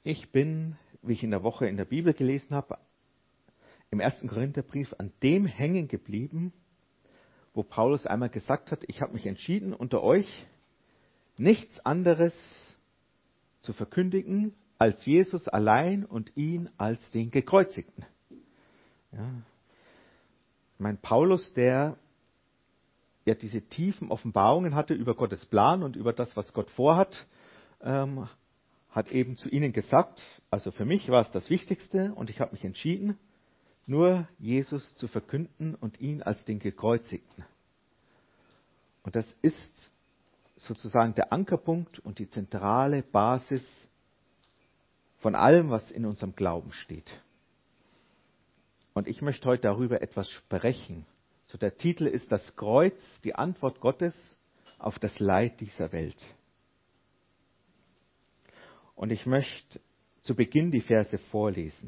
Ich bin, wie ich in der Woche in der Bibel gelesen habe, im 1. Korintherbrief an dem hängen geblieben, wo Paulus einmal gesagt hat, ich habe mich entschieden, unter euch nichts anderes zu verkündigen als Jesus allein und ihn als den Gekreuzigten. Ja. Mein Paulus, der ja diese tiefen Offenbarungen hatte über Gottes Plan und über das, was Gott vorhat, hat eben zu ihnen gesagt, also für mich war es das Wichtigste und ich habe mich entschieden, nur Jesus zu verkünden und ihn als den Gekreuzigten. Und das ist sozusagen der Ankerpunkt und die zentrale Basis von allem, was in unserem Glauben steht. Und ich möchte heute darüber etwas sprechen. So der Titel ist das Kreuz, die Antwort Gottes auf das Leid dieser Welt. Und ich möchte zu Beginn die Verse vorlesen.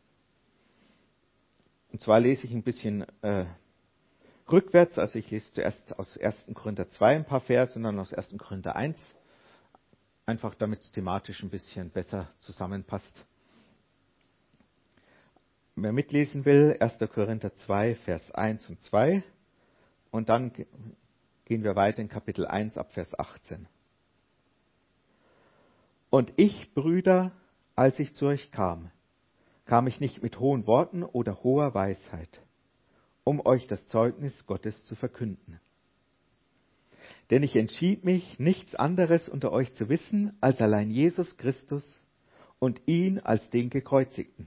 Und zwar lese ich ein bisschen rückwärts, also ich lese zuerst aus 1. Korinther 2 ein paar Verse und dann aus 1. Korinther 1, einfach damit es thematisch ein bisschen besser zusammenpasst. Wer mitlesen will, 1. Korinther 2, Vers 1 und 2 und dann gehen wir weiter in Kapitel 1 ab Vers 18. Und ich, Brüder, als ich zu euch kam ich nicht mit hohen Worten oder hoher Weisheit, um euch das Zeugnis Gottes zu verkünden. Denn ich entschied mich, nichts anderes unter euch zu wissen, als allein Jesus Christus und ihn als den Gekreuzigten.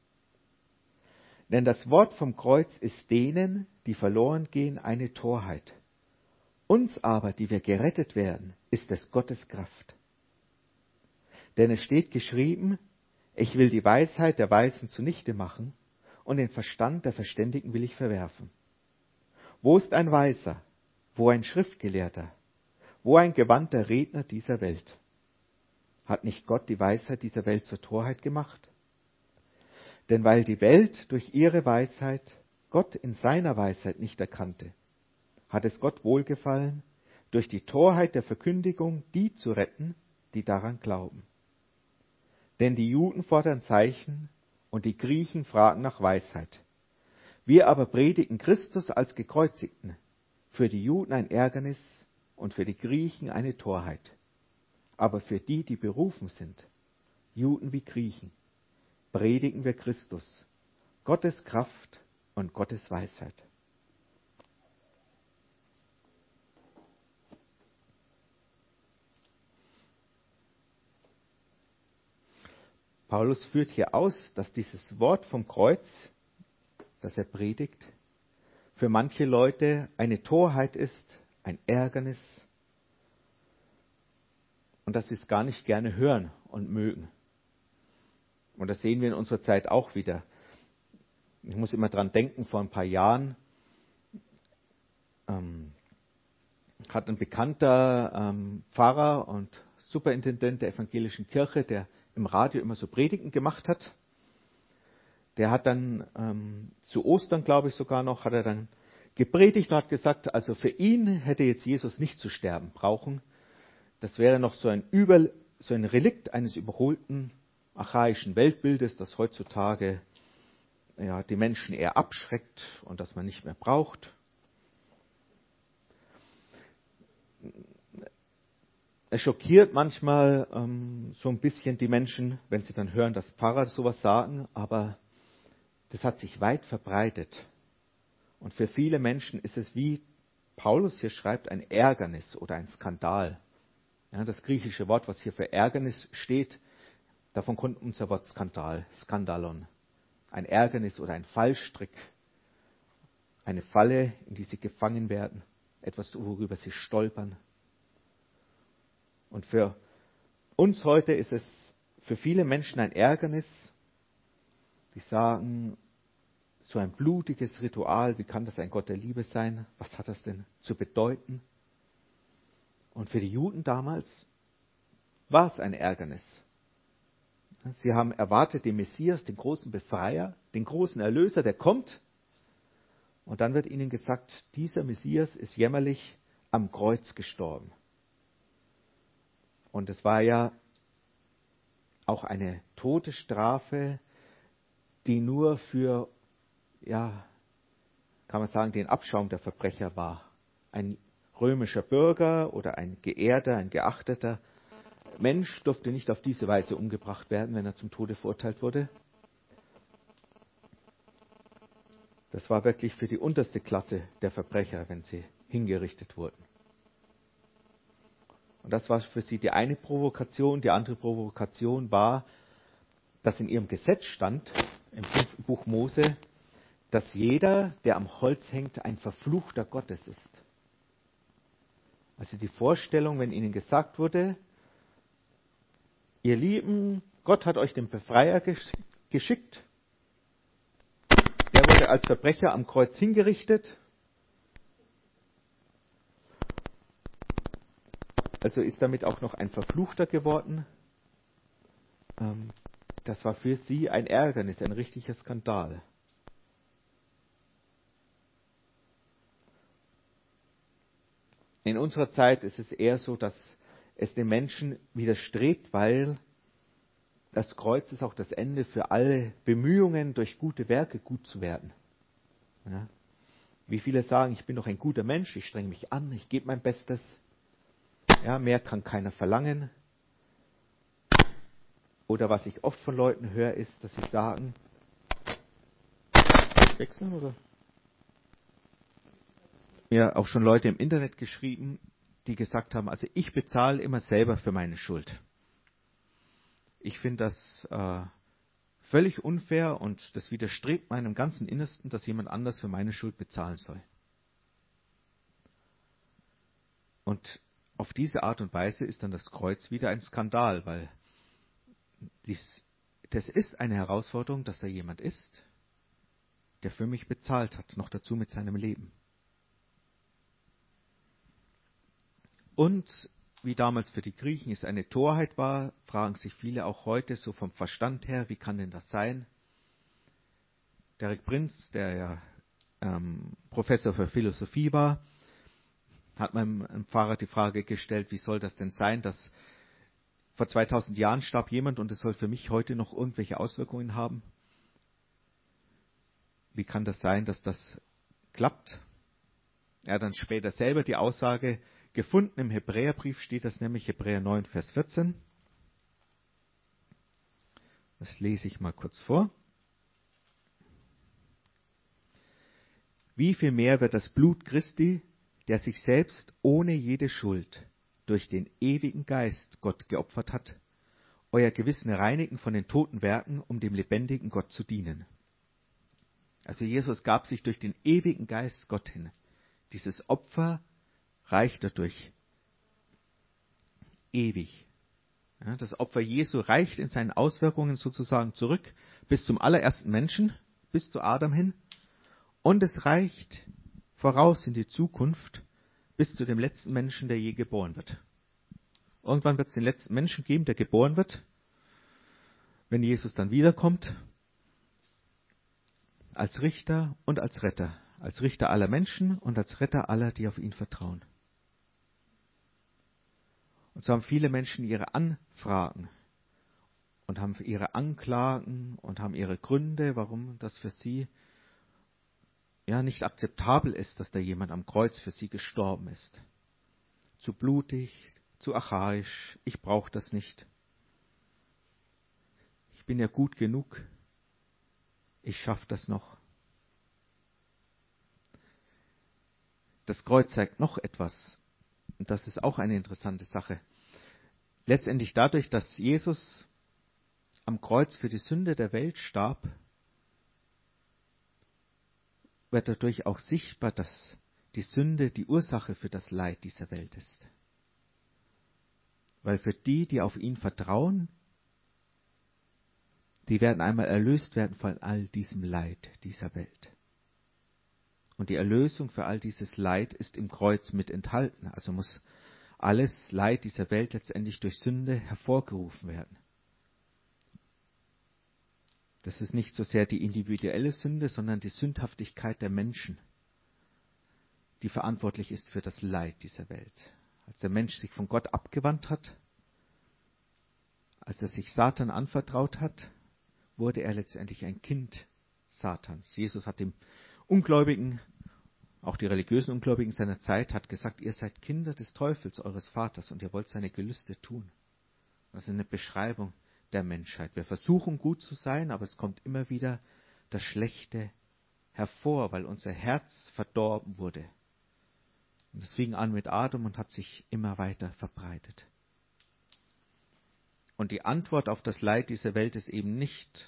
Denn das Wort vom Kreuz ist denen, die verloren gehen, eine Torheit. Uns aber, die wir gerettet werden, ist es Gottes Kraft. Denn es steht geschrieben, ich will die Weisheit der Weisen zunichte machen und den Verstand der Verständigen will ich verwerfen. Wo ist ein Weiser? Wo ein Schriftgelehrter? Wo ein gewandter Redner dieser Welt? Hat nicht Gott die Weisheit dieser Welt zur Torheit gemacht? Denn weil die Welt durch ihre Weisheit Gott in seiner Weisheit nicht erkannte, hat es Gott wohlgefallen, durch die Torheit der Verkündigung die zu retten, die daran glauben. Denn die Juden fordern Zeichen und die Griechen fragen nach Weisheit. Wir aber predigen Christus als Gekreuzigten, für die Juden ein Ärgernis und für die Griechen eine Torheit. Aber für die, die berufen sind, Juden wie Griechen, predigen wir Christus, Gottes Kraft und Gottes Weisheit. Paulus führt hier aus, dass dieses Wort vom Kreuz, das er predigt, für manche Leute eine Torheit ist, ein Ärgernis und dass sie es gar nicht gerne hören und mögen. Und das sehen wir in unserer Zeit auch wieder. Ich muss immer dran denken, vor ein paar Jahren hat ein bekannter Pfarrer und Superintendent der evangelischen Kirche, der im Radio immer so Predigten gemacht hat, der hat dann zu Ostern, glaube ich sogar noch, hat er dann gepredigt und hat gesagt, also für ihn hätte jetzt Jesus nicht zu sterben brauchen. Das wäre noch so ein Relikt eines überholten archaischen Weltbildes, das heutzutage die Menschen eher abschreckt und das man nicht mehr braucht. Es schockiert manchmal so ein bisschen die Menschen, wenn sie dann hören, dass Pfarrer sowas sagen, aber das hat sich weit verbreitet. Und für viele Menschen ist es, wie Paulus hier schreibt, ein Ärgernis oder ein Skandal. Ja, das griechische Wort, was hier für Ärgernis steht, davon kommt unser Wort Skandal, Skandalon. Ein Ärgernis oder ein Fallstrick, eine Falle, in die sie gefangen werden, etwas, worüber sie stolpern. Und für uns heute ist es für viele Menschen ein Ärgernis, die sagen, so ein blutiges Ritual, wie kann das ein Gott der Liebe sein? Was hat das denn zu bedeuten? Und für die Juden damals war es ein Ärgernis. Sie haben erwartet den Messias, den großen Befreier, den großen Erlöser, der kommt. Und dann wird ihnen gesagt, dieser Messias ist jämmerlich am Kreuz gestorben. Und es war ja auch eine Todesstrafe, die nur für, ja, kann man sagen, den Abschaum der Verbrecher war. Ein römischer Bürger oder ein geehrter, ein geachteter Mensch durfte nicht auf diese Weise umgebracht werden, wenn er zum Tode verurteilt wurde. Das war wirklich für die unterste Klasse der Verbrecher, wenn sie hingerichtet wurden. Und das war für sie die eine Provokation. Die andere Provokation war, dass in ihrem Gesetz stand, im 5. Buch Mose, dass jeder, der am Holz hängt, ein Verfluchter Gottes ist. Also die Vorstellung, wenn ihnen gesagt wurde, ihr Lieben, Gott hat euch den Befreier geschickt, der wurde als Verbrecher am Kreuz hingerichtet, also ist damit auch noch ein Verfluchter geworden. Das war für sie ein Ärgernis, ein richtiger Skandal. In unserer Zeit ist es eher so, dass es den Menschen widerstrebt, weil das Kreuz ist auch das Ende für alle Bemühungen, durch gute Werke gut zu werden. Ja? Wie viele sagen, ich bin doch ein guter Mensch, ich strenge mich an, ich gebe mein Bestes. Ja, mehr kann keiner verlangen. Oder was ich oft von Leuten höre, ist, dass sie sagen, wechseln oder? Mir auch schon Leute im Internet geschrieben, die gesagt haben, also ich bezahle immer selber für meine Schuld. Ich finde das völlig unfair und das widerstrebt meinem ganzen Innersten, dass jemand anders für meine Schuld bezahlen soll. Und auf diese Art und Weise ist dann das Kreuz wieder ein Skandal, weil das ist eine Herausforderung, dass da jemand ist, der für mich bezahlt hat, noch dazu mit seinem Leben. Und wie damals für die Griechen es eine Torheit war, fragen sich viele auch heute so vom Verstand her, wie kann denn das sein? Derek Prinz, der ja Professor für Philosophie war, hat meinem Pfarrer die Frage gestellt, wie soll das denn sein, dass vor 2000 Jahren starb jemand und es soll für mich heute noch irgendwelche Auswirkungen haben? Wie kann das sein, dass das klappt? Er hat dann später selber die Aussage gefunden, im Hebräerbrief steht das nämlich, Hebräer 9, Vers 14. Das lese ich mal kurz vor. Wie viel mehr wird das Blut Christi, der sich selbst ohne jede Schuld durch den ewigen Geist Gott geopfert hat, euer Gewissen reinigen von den toten Werken, um dem lebendigen Gott zu dienen. Also Jesus gab sich durch den ewigen Geist Gott hin. Dieses Opfer reicht dadurch ewig. Ja, das Opfer Jesu reicht in seinen Auswirkungen sozusagen zurück bis zum allerersten Menschen, bis zu Adam hin. Und es reicht voraus in die Zukunft bis zu dem letzten Menschen, der je geboren wird. Irgendwann wird es den letzten Menschen geben, der geboren wird, wenn Jesus dann wiederkommt, als Richter und als Retter. Als Richter aller Menschen und als Retter aller, die auf ihn vertrauen. Und so haben viele Menschen ihre Anfragen und haben ihre Anklagen und haben ihre Gründe, warum das für sie ja nicht akzeptabel ist, dass da jemand am Kreuz für sie gestorben ist. Zu blutig, zu archaisch, ich brauche das nicht. Ich bin ja gut genug, ich schaffe das noch. Das Kreuz zeigt noch etwas, und das ist auch eine interessante Sache. Letztendlich dadurch, dass Jesus am Kreuz für die Sünde der Welt starb, wird dadurch auch sichtbar, dass die Sünde die Ursache für das Leid dieser Welt ist. Weil für die, die auf ihn vertrauen, die werden einmal erlöst werden von all diesem Leid dieser Welt. Und die Erlösung für all dieses Leid ist im Kreuz mit enthalten. Also muss alles Leid dieser Welt letztendlich durch Sünde hervorgerufen werden. Das ist nicht so sehr die individuelle Sünde, sondern die Sündhaftigkeit der Menschen, die verantwortlich ist für das Leid dieser Welt. Als der Mensch sich von Gott abgewandt hat, Als er sich Satan anvertraut hat, wurde er letztendlich ein Kind Satans. Jesus hat dem Ungläubigen, auch die religiösen Ungläubigen seiner Zeit, hat gesagt, ihr seid Kinder des Teufels, eures Vaters, und ihr wollt seine Gelüste tun. Das ist eine Beschreibung der Menschheit. Wir versuchen gut zu sein, aber es kommt immer wieder das Schlechte hervor, weil unser Herz verdorben wurde. Und es fing an mit Adam und hat sich immer weiter verbreitet. Und die Antwort auf das Leid dieser Welt ist eben nicht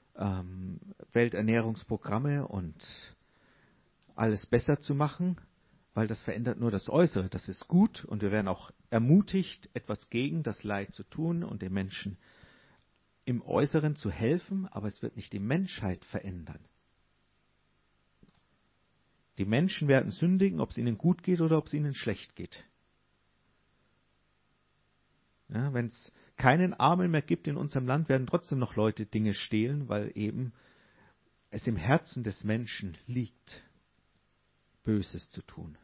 Welternährungsprogramme und alles besser zu machen, weil das verändert nur das Äußere. Das ist gut und wir werden auch ermutigt, etwas gegen das Leid zu tun und den Menschen im Äußeren zu helfen, aber es wird nicht die Menschheit verändern. Die Menschen werden sündigen, ob es ihnen gut geht oder ob es ihnen schlecht geht. Ja, wenn es keinen Armen mehr gibt in unserem Land, werden trotzdem noch Leute Dinge stehlen, weil eben es im Herzen des Menschen liegt, Böses zu tun.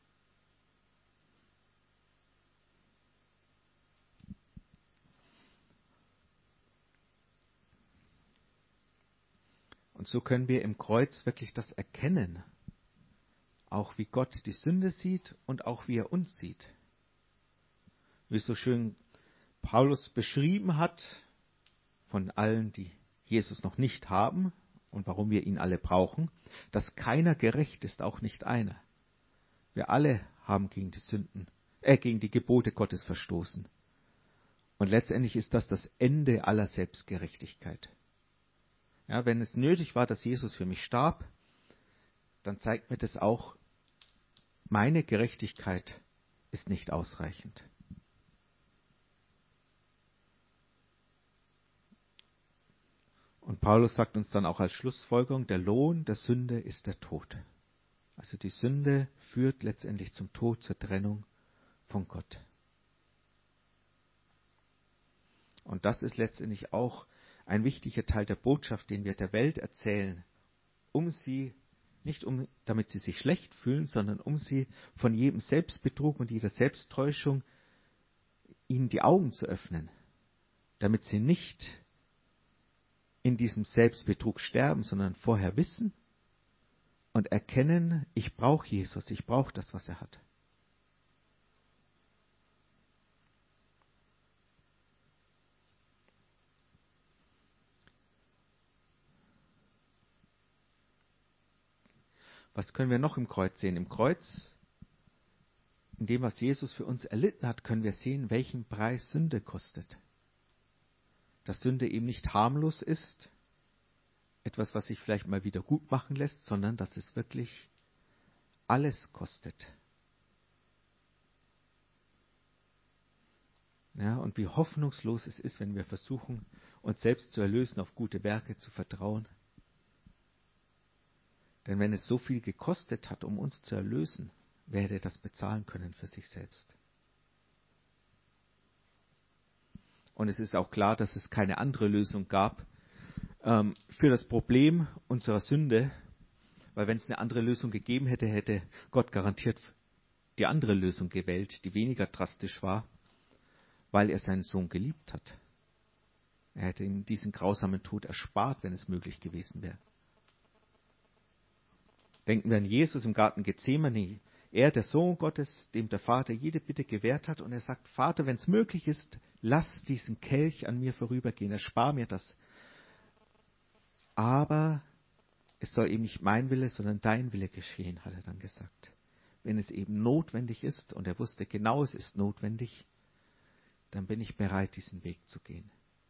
Und so können wir im Kreuz wirklich das erkennen, auch wie Gott die Sünde sieht und auch wie er uns sieht. Wie es so schön Paulus beschrieben hat, von allen, die Jesus noch nicht haben und warum wir ihn alle brauchen, dass keiner gerecht ist, auch nicht einer. Wir alle haben gegen die Gebote Gottes verstoßen. Und letztendlich ist das Ende aller Selbstgerechtigkeit. Ja, wenn es nötig war, dass Jesus für mich starb, dann zeigt mir das auch, meine Gerechtigkeit ist nicht ausreichend. Und Paulus sagt uns dann auch als Schlussfolgerung, der Lohn der Sünde ist der Tod. Also die Sünde führt letztendlich zum Tod, zur Trennung von Gott. Und das ist letztendlich auch ein wichtiger Teil der Botschaft, den wir der Welt erzählen, damit sie sich schlecht fühlen, sondern um sie von jedem Selbstbetrug und jeder Selbsttäuschung ihnen die Augen zu öffnen, damit sie nicht in diesem Selbstbetrug sterben, sondern vorher wissen und erkennen, ich brauche Jesus, ich brauche das, was er hat. Was können wir noch im Kreuz sehen? Im Kreuz, in dem, was Jesus für uns erlitten hat, können wir sehen, welchen Preis Sünde kostet. Dass Sünde eben nicht harmlos ist, etwas, was sich vielleicht mal wieder gut machen lässt, sondern dass es wirklich alles kostet. Ja, und wie hoffnungslos es ist, wenn wir versuchen, uns selbst zu erlösen, auf gute Werke zu vertrauen. Denn wenn es so viel gekostet hat, um uns zu erlösen, wer hätte das bezahlen können für sich selbst? Und es ist auch klar, dass es keine andere Lösung gab für das Problem unserer Sünde, weil wenn es eine andere Lösung gegeben hätte, hätte Gott garantiert die andere Lösung gewählt, die weniger drastisch war, weil er seinen Sohn geliebt hat. Er hätte ihm diesen grausamen Tod erspart, wenn es möglich gewesen wäre. Denken wir an Jesus im Garten Gethsemane. Er, der Sohn Gottes, dem der Vater jede Bitte gewährt hat, und er sagt, Vater, wenn es möglich ist, lass diesen Kelch an mir vorübergehen, erspar mir das. Aber es soll eben nicht mein Wille, sondern dein Wille geschehen, hat er dann gesagt. Wenn es eben notwendig ist, und er wusste genau, es ist notwendig, dann bin ich bereit, diesen Weg zu gehen.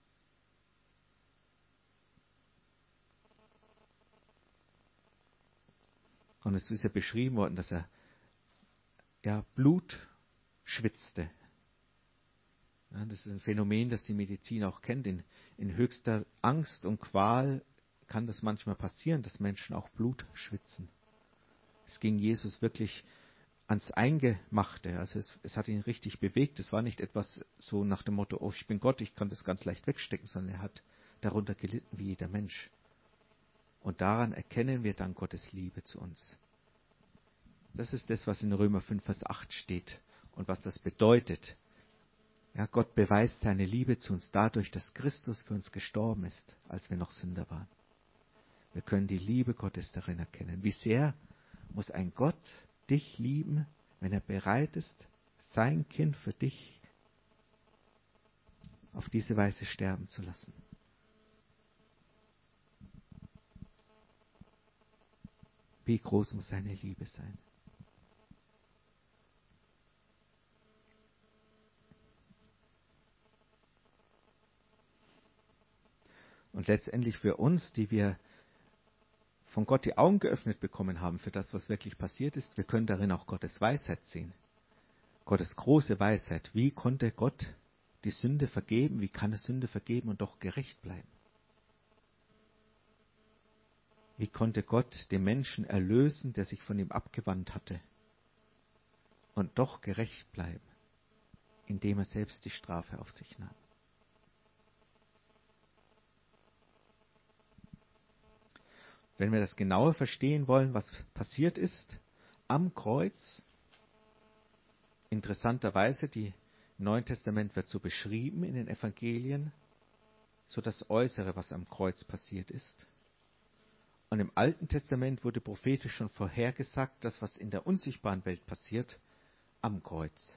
Und es ist ja beschrieben worden, dass er Blut schwitzte. Ja, das ist ein Phänomen, das die Medizin auch kennt. In höchster Angst und Qual kann das manchmal passieren, dass Menschen auch Blut schwitzen. Es ging Jesus wirklich ans Eingemachte. Also es hat ihn richtig bewegt. Es war nicht etwas so nach dem Motto, oh, ich bin Gott, ich kann das ganz leicht wegstecken, sondern er hat darunter gelitten wie jeder Mensch. Und daran erkennen wir dann Gottes Liebe zu uns. Das ist das, was in Römer 5, Vers 8 steht und was das bedeutet, Ja, Gott beweist seine Liebe zu uns dadurch, dass Christus für uns gestorben ist, als wir noch Sünder waren. Wir können die Liebe Gottes darin erkennen. Wie sehr muss ein Gott dich lieben, wenn er bereit ist, sein Kind für dich auf diese Weise sterben zu lassen? Wie groß muss seine Liebe sein? Und letztendlich für uns, die wir von Gott die Augen geöffnet bekommen haben für das, was wirklich passiert ist, wir können darin auch Gottes Weisheit sehen. Gottes große Weisheit. Wie konnte Gott die Sünde vergeben? Wie kann er Sünde vergeben und doch gerecht bleiben? Wie konnte Gott den Menschen erlösen, der sich von ihm abgewandt hatte, und doch gerecht bleiben, indem er selbst die Strafe auf sich nahm? Wenn wir das genauer verstehen wollen, was passiert ist am Kreuz, interessanterweise, im Neuen Testament wird so beschrieben in den Evangelien, so das Äußere, was am Kreuz passiert ist. Und im Alten Testament wurde prophetisch schon vorhergesagt, das, was in der unsichtbaren Welt passiert, am Kreuz.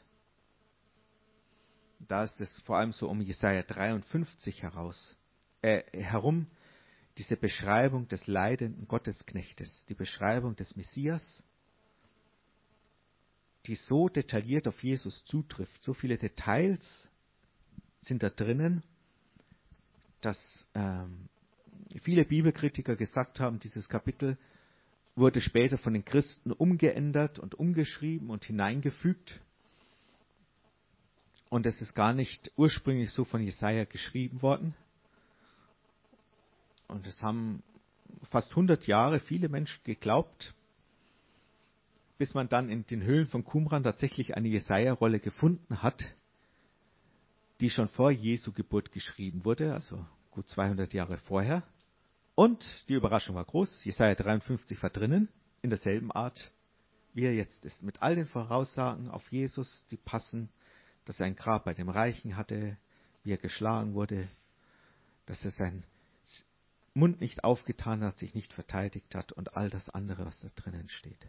Da ist es vor allem so um Jesaja 53 herum, diese Beschreibung des leidenden Gottesknechtes, die Beschreibung des Messias, die so detailliert auf Jesus zutrifft. So viele Details sind da drinnen, dass viele Bibelkritiker gesagt haben, dieses Kapitel wurde später von den Christen umgeändert und umgeschrieben und hineingefügt. Und es ist gar nicht ursprünglich so von Jesaja geschrieben worden. Und es haben fast 100 Jahre viele Menschen geglaubt, bis man dann in den Höhlen von Qumran tatsächlich eine Jesaja-Rolle gefunden hat, die schon vor Jesu Geburt geschrieben wurde, also gut 200 Jahre vorher. Und die Überraschung war groß, Jesaja 53 war drinnen, in derselben Art, wie er jetzt ist. Mit all den Voraussagen auf Jesus, die passen, dass er ein Grab bei dem Reichen hatte, wie er geschlagen wurde, dass er seinen Mund nicht aufgetan hat, sich nicht verteidigt hat und all das andere, was da drinnen steht.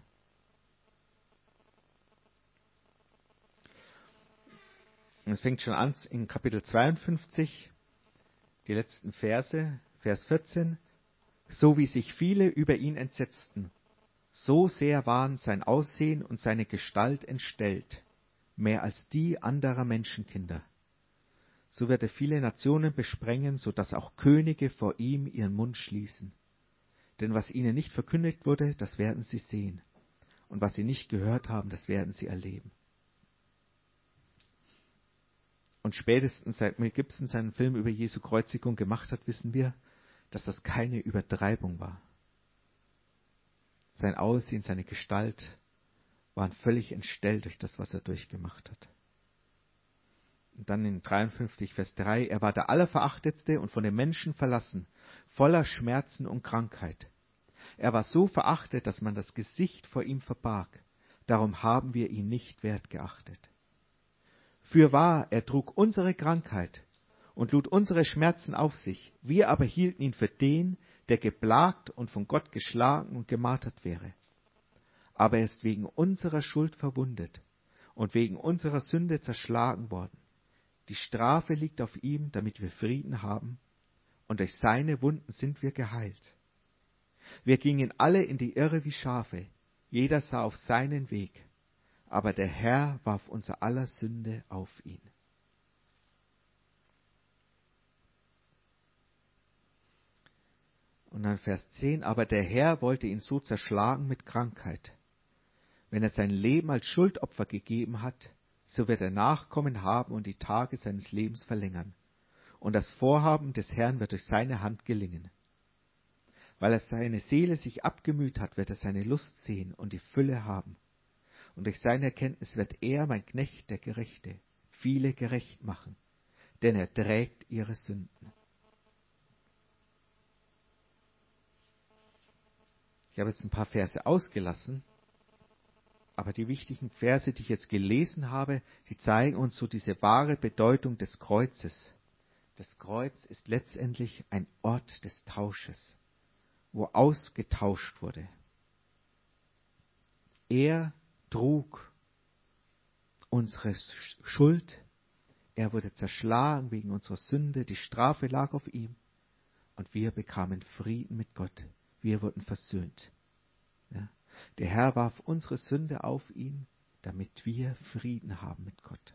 Und es fängt schon an in Kapitel 52, die letzten Verse, Vers 14. So wie sich viele über ihn entsetzten, so sehr waren sein Aussehen und seine Gestalt entstellt, mehr als die anderer Menschenkinder. So wird er viele Nationen besprengen, so dass auch Könige vor ihm ihren Mund schließen. Denn was ihnen nicht verkündigt wurde, das werden sie sehen. Und was sie nicht gehört haben, das werden sie erleben. Und spätestens seit Mel Gibson seinen Film über Jesu Kreuzigung gemacht hat, wissen wir, dass das keine Übertreibung war. Sein Aussehen, seine Gestalt waren völlig entstellt durch das, was er durchgemacht hat. Und dann in 53, Vers 3, er war der Allerverachtetste und von den Menschen verlassen, voller Schmerzen und Krankheit. Er war so verachtet, dass man das Gesicht vor ihm verbarg. Darum haben wir ihn nicht wert geachtet. Fürwahr, er trug unsere Krankheit und lud unsere Schmerzen auf sich. Wir aber hielten ihn für den, der geplagt und von Gott geschlagen und gemartert wäre. Aber er ist wegen unserer Schuld verwundet und wegen unserer Sünde zerschlagen worden. Die Strafe liegt auf ihm, damit wir Frieden haben, und durch seine Wunden sind wir geheilt. Wir gingen alle in die Irre wie Schafe, jeder sah auf seinen Weg, aber der Herr warf unser aller Sünde auf ihn. Und dann Vers 10, aber der Herr wollte ihn so zerschlagen mit Krankheit. Wenn er sein Leben als Schuldopfer gegeben hat, so wird er Nachkommen haben und die Tage seines Lebens verlängern. Und das Vorhaben des Herrn wird durch seine Hand gelingen. Weil er seine Seele sich abgemüht hat, wird er seine Lust sehen und die Fülle haben. Und durch seine Erkenntnis wird er, mein Knecht, der Gerechte, viele gerecht machen, denn er trägt ihre Sünden. Ich habe jetzt ein paar Verse ausgelassen, Aber die wichtigen Verse, die ich jetzt gelesen habe, die zeigen uns so diese wahre Bedeutung des Kreuzes. Das Kreuz ist letztendlich ein Ort des Tausches, wo ausgetauscht wurde. Er trug unsere Schuld, er wurde zerschlagen wegen unserer Sünde, die Strafe lag auf ihm und wir bekamen Frieden mit Gott. Wir wurden versöhnt. Ja. Der Herr warf unsere Sünde auf ihn, damit wir Frieden haben mit Gott.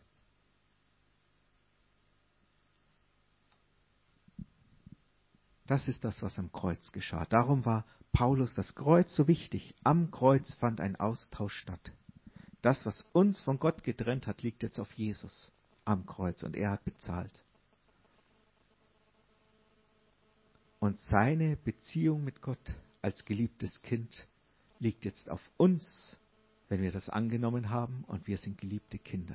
Das ist das, was am Kreuz geschah. Darum war Paulus das Kreuz so wichtig. Am Kreuz fand ein Austausch statt. Das, was uns von Gott getrennt hat, liegt jetzt auf Jesus am Kreuz und er hat bezahlt. Und seine Beziehung mit Gott als geliebtes Kind liegt jetzt auf uns, wenn wir das angenommen haben und wir sind geliebte Kinder.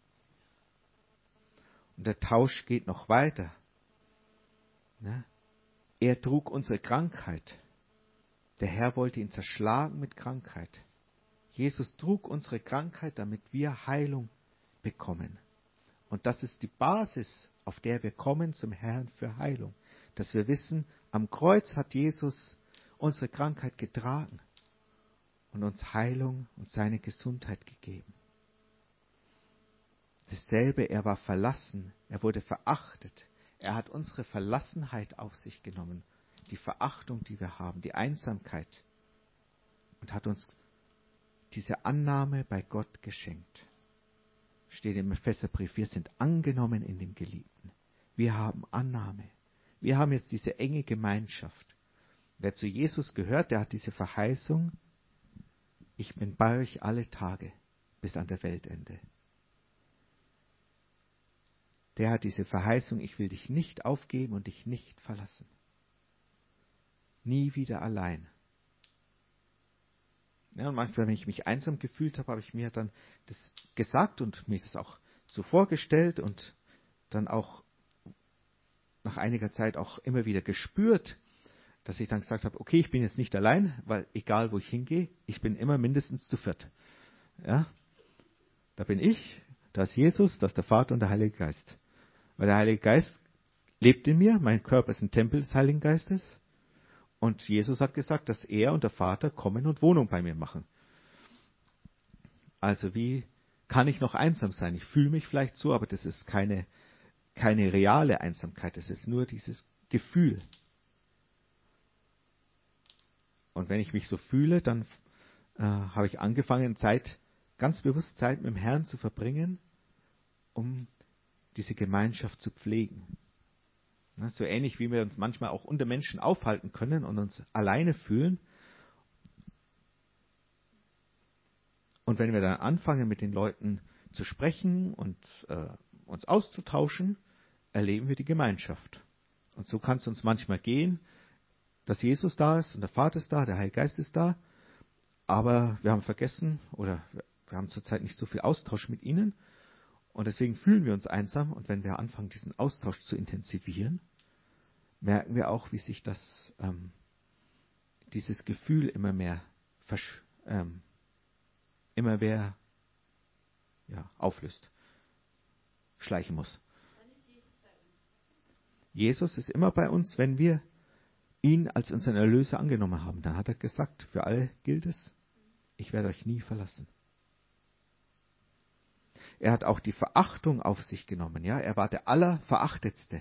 Und der Tausch geht noch weiter. Ne? Er trug unsere Krankheit. Der Herr wollte ihn zerschlagen mit Krankheit. Jesus trug unsere Krankheit, damit wir Heilung bekommen. Und das ist die Basis, auf der wir kommen zum Herrn für Heilung. Dass wir wissen, am Kreuz hat Jesus unsere Krankheit getragen und uns Heilung und seine Gesundheit gegeben. Dasselbe, er war verlassen, er wurde verachtet. Er hat unsere Verlassenheit auf sich genommen, die Verachtung, die wir haben, die Einsamkeit und hat uns diese Annahme bei Gott geschenkt. Steht im Epheserbrief, wir sind angenommen in dem Geliebten. Wir haben Annahme. Wir haben jetzt diese enge Gemeinschaft. Wer zu Jesus gehört, der hat diese Verheißung, ich bin bei euch alle Tage bis an der Weltende. Der hat diese Verheißung, ich will dich nicht aufgeben und dich nicht verlassen. Nie wieder allein. Ja, und manchmal, wenn ich mich einsam gefühlt habe, habe ich mir dann das gesagt und mir das auch so vorgestellt und dann auch nach einiger Zeit auch immer wieder gespürt, dass ich dann gesagt habe, okay, ich bin jetzt nicht allein, weil egal wo ich hingehe, ich bin immer mindestens zu viert. Ja? Da bin ich, da ist Jesus, da ist der Vater und der Heilige Geist. Weil der Heilige Geist lebt in mir, mein Körper ist ein Tempel des Heiligen Geistes. Und Jesus hat gesagt, dass er und der Vater kommen und Wohnung bei mir machen. Also wie kann ich noch einsam sein? Ich fühle mich vielleicht so, aber das ist keine reale Einsamkeit. Das ist nur dieses Gefühl. Und wenn ich mich so fühle, dann habe ich angefangen, ganz bewusst Zeit mit dem Herrn zu verbringen, um diese Gemeinschaft zu pflegen. So ähnlich wie wir uns manchmal auch unter Menschen aufhalten können und uns alleine fühlen. Und wenn wir dann anfangen, mit den Leuten zu sprechen und uns auszutauschen, erleben wir die Gemeinschaft. Und so kann es uns manchmal gehen, dass Jesus da ist und der Vater ist da, der Heilige Geist ist da, aber wir haben vergessen oder wir haben zurzeit nicht so viel Austausch mit ihnen und deswegen fühlen wir uns einsam. Und wenn wir anfangen, diesen Austausch zu intensivieren, merken wir auch, wie sich dieses Gefühl immer mehr auflöst, schleichen muss. Jesus ist immer bei uns, wenn wir ihn als unseren Erlöser angenommen haben. Dann hat er gesagt, für alle gilt es, ich werde euch nie verlassen. Er hat auch die Verachtung auf sich genommen. Ja, er war der Allerverachtetste.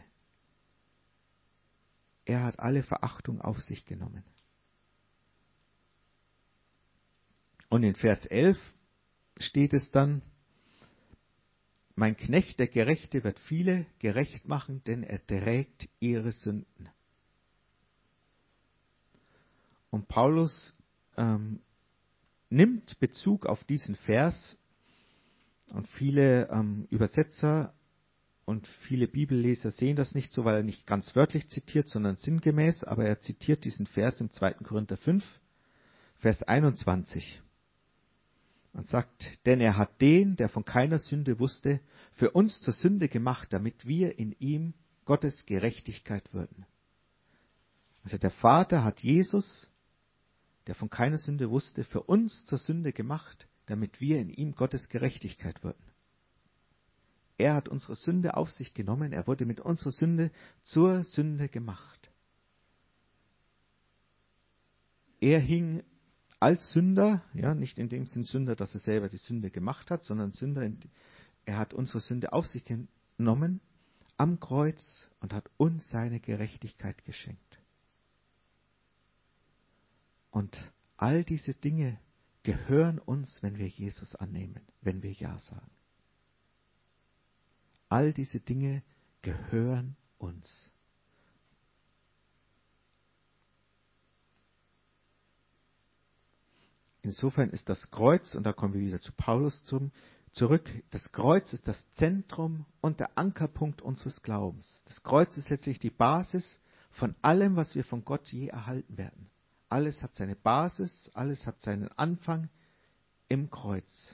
Er hat alle Verachtung auf sich genommen. Und in Vers 11 steht es dann, mein Knecht, der Gerechte, wird viele gerecht machen, denn er trägt ihre Sünden. Und Paulus nimmt Bezug auf diesen Vers und viele Übersetzer und viele Bibelleser sehen das nicht so, weil er nicht ganz wörtlich zitiert, sondern sinngemäß, aber er zitiert diesen Vers im 2. Korinther 5, Vers 21 und sagt, denn er hat den, der von keiner Sünde wusste, für uns zur Sünde gemacht, damit wir in ihm Gottes Gerechtigkeit würden. Also der Vater hat Jesus, der von keiner Sünde wusste, für uns zur Sünde gemacht, damit wir in ihm Gottes Gerechtigkeit würden. Er hat unsere Sünde auf sich genommen, er wurde mit unserer Sünde zur Sünde gemacht. Er hing als Sünder, ja, nicht in dem Sinn Sünder, dass er selber die Sünde gemacht hat, sondern Sünder, er hat unsere Sünde auf sich genommen am Kreuz und hat uns seine Gerechtigkeit geschenkt. Und all diese Dinge gehören uns, wenn wir Jesus annehmen, wenn wir Ja sagen. All diese Dinge gehören uns. Insofern ist das Kreuz, und da kommen wir wieder zu Paulus zurück, das Kreuz ist das Zentrum und der Ankerpunkt unseres Glaubens. Das Kreuz ist letztlich die Basis von allem, was wir von Gott je erhalten werden. Alles hat seine Basis, alles hat seinen Anfang im Kreuz.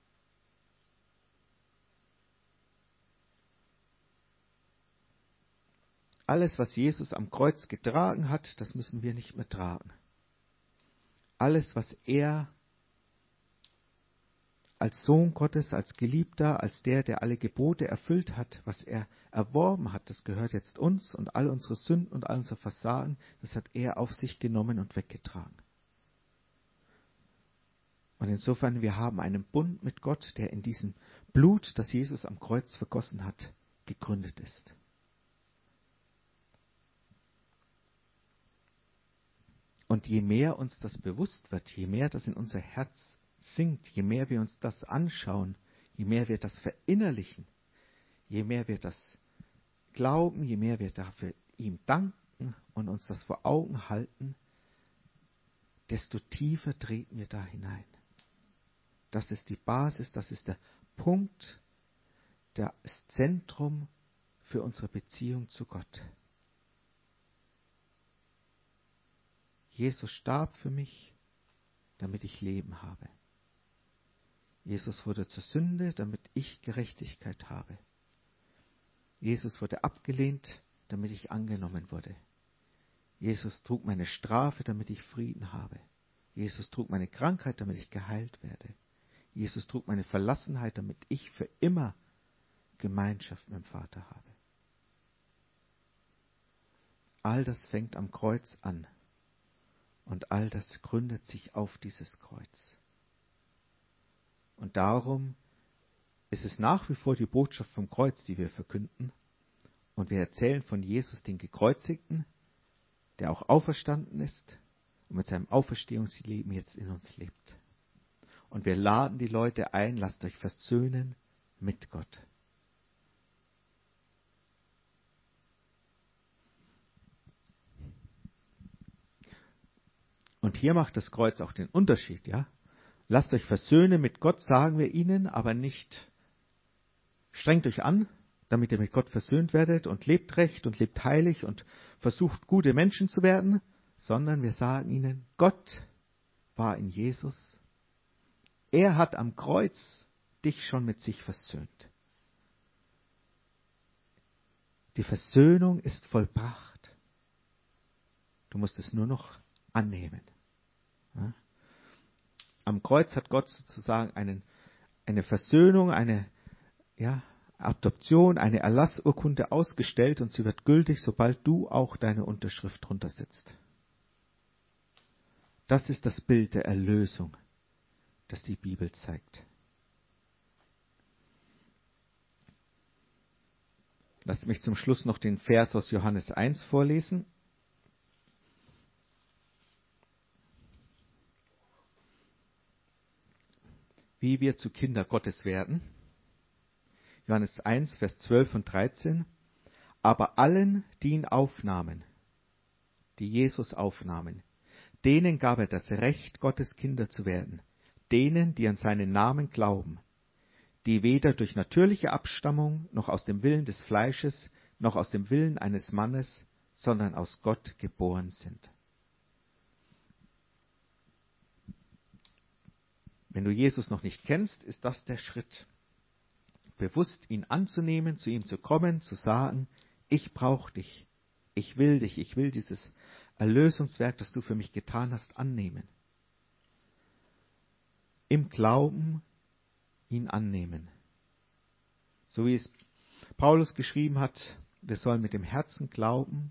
Alles, was Jesus am Kreuz getragen hat, das müssen wir nicht mehr tragen. Alles, was er als Sohn Gottes, als Geliebter, als der alle Gebote erfüllt hat, was er erworben hat, das gehört jetzt uns und all unsere Sünden und all unser Versagen, das hat er auf sich genommen und weggetragen. Und insofern, wir haben einen Bund mit Gott, der in diesem Blut, das Jesus am Kreuz vergossen hat, gegründet ist. Und je mehr uns das bewusst wird, je mehr das in unser Herz sinkt, je mehr wir uns das anschauen, je mehr wir das verinnerlichen, je mehr wir das glauben, je mehr wir dafür ihm danken und uns das vor Augen halten, desto tiefer treten wir da hinein. Das ist die Basis, das ist der Punkt, das Zentrum für unsere Beziehung zu Gott. Jesus starb für mich, damit ich Leben habe. Jesus wurde zur Sünde, damit ich Gerechtigkeit habe. Jesus wurde abgelehnt, damit ich angenommen wurde. Jesus trug meine Strafe, damit ich Frieden habe. Jesus trug meine Krankheit, damit ich geheilt werde. Jesus trug meine Verlassenheit, damit ich für immer Gemeinschaft mit dem Vater habe. All das fängt am Kreuz an. Und all das gründet sich auf dieses Kreuz. Und darum ist es nach wie vor die Botschaft vom Kreuz, die wir verkünden. Und wir erzählen von Jesus, den Gekreuzigten, der auch auferstanden ist und mit seinem Auferstehungsleben jetzt in uns lebt. Und wir laden die Leute ein, lasst euch versöhnen mit Gott. Und hier macht das Kreuz auch den Unterschied, ja? Lasst euch versöhnen mit Gott, sagen wir ihnen, aber nicht strengt euch an, damit ihr mit Gott versöhnt werdet und lebt recht und lebt heilig und versucht, gute Menschen zu werden, sondern wir sagen ihnen, Gott war in Jesus. Er hat am Kreuz dich schon mit sich versöhnt. Die Versöhnung ist vollbracht. Du musst es nur noch annehmen. Ja? Am Kreuz hat Gott sozusagen eine Versöhnung, eine Adoption, eine Erlassurkunde ausgestellt und sie wird gültig, sobald du auch deine Unterschrift drunter setzt. Das ist das Bild der Erlösung, das die Bibel zeigt. Lasst mich zum Schluss noch den Vers aus Johannes 1 vorlesen. Wie wir zu Kinder Gottes werden. Johannes 1, Vers 12 und 13. Aber allen, die ihn aufnahmen, die Jesus aufnahmen, denen gab er das Recht, Gottes Kinder zu werden, denen, die an seinen Namen glauben, die weder durch natürliche Abstammung, noch aus dem Willen des Fleisches, noch aus dem Willen eines Mannes, sondern aus Gott geboren sind. Wenn du Jesus noch nicht kennst, ist das der Schritt. Bewusst ihn anzunehmen, zu ihm zu kommen, zu sagen, ich brauche dich, ich will dieses Erlösungswerk, das du für mich getan hast, annehmen. im Glauben ihn annehmen. So wie es Paulus geschrieben hat, wir sollen mit dem Herzen glauben,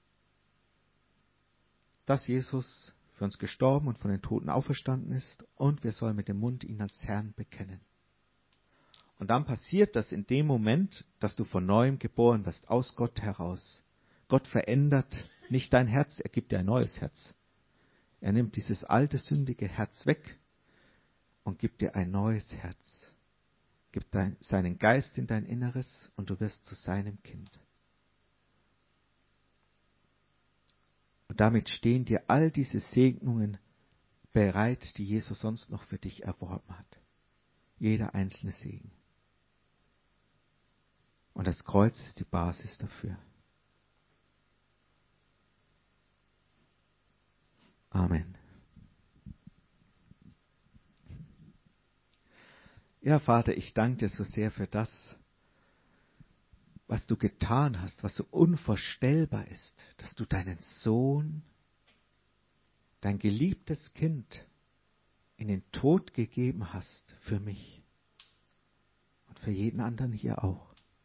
dass Jesus für uns gestorben und von den Toten auferstanden ist, und wir sollen mit dem Mund ihn als Herrn bekennen. Und dann passiert das in dem Moment, dass du von neuem geboren wirst, aus Gott heraus. Gott verändert nicht dein Herz, er gibt dir ein neues Herz. Er nimmt dieses alte, sündige Herz weg und gibt dir ein neues Herz. Gibt seinen Geist in dein Inneres und du wirst zu seinem Kind. Und damit stehen dir all diese Segnungen bereit, die Jesus sonst noch für dich erworben hat. Jeder einzelne Segen. Und das Kreuz ist die Basis dafür. Amen. Ja, Vater, ich danke dir so sehr für das, was du getan hast, was so unvorstellbar ist, dass du deinen Sohn, dein geliebtes Kind, in den Tod gegeben hast für mich und für jeden anderen hier auch.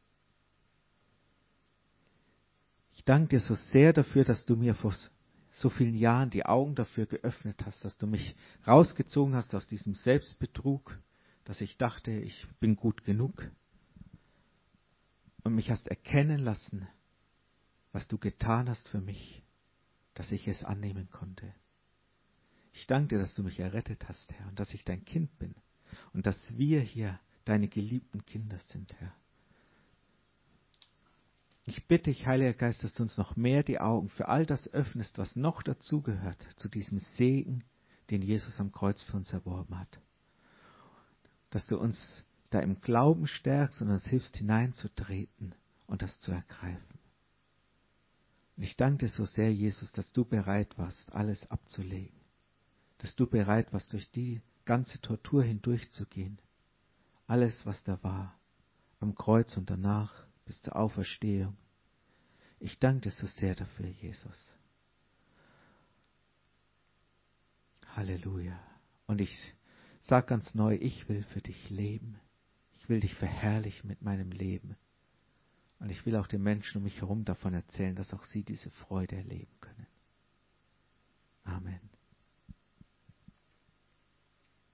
Ich danke dir so sehr dafür, dass du mir vor so vielen Jahren die Augen dafür geöffnet hast, dass du mich rausgezogen hast aus diesem Selbstbetrug, dass ich dachte, ich bin gut genug, und mich hast erkennen lassen, was du getan hast für mich, dass ich es annehmen konnte. Ich danke dir, dass du mich errettet hast, Herr, und dass ich dein Kind bin und dass wir hier deine geliebten Kinder sind, Herr. Ich bitte dich, Heiliger Geist, dass du uns noch mehr die Augen für all das öffnest, was noch dazugehört, zu diesem Segen, den Jesus am Kreuz für uns erworben hat. Dass du uns da im Glauben stärkst und uns hilfst, hineinzutreten und das zu ergreifen. Und ich danke dir so sehr, Jesus, dass du bereit warst, alles abzulegen. Dass du bereit warst, durch die ganze Tortur hindurchzugehen. Alles, was da war, am Kreuz und danach bis zur Auferstehung. Ich danke dir so sehr dafür, Jesus. Halleluja. Und ich sage ganz neu, ich will für dich leben. Ich will dich verherrlichen mit meinem Leben. Und ich will auch den Menschen um mich herum davon erzählen, dass auch sie diese Freude erleben können. Amen.